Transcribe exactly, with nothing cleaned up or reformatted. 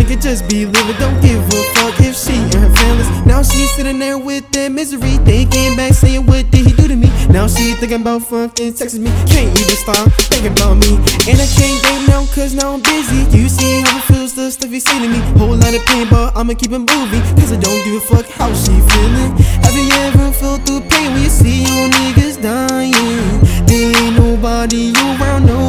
could just be living, don't give a fuck if she and her feelings. Now she's sitting there with that misery, thinking back, saying what did he do to me. Now she thinking about fucking texting me, can't even stop thinking about me. And I can't go now cause now I'm busy. You see how it feels, the stuff you say to me. Whole lot of pain, but I'ma keep it moving, cause I don't give a fuck how she feeling. Have you ever felt through pain when you see your niggas dying? There ain't nobody around, no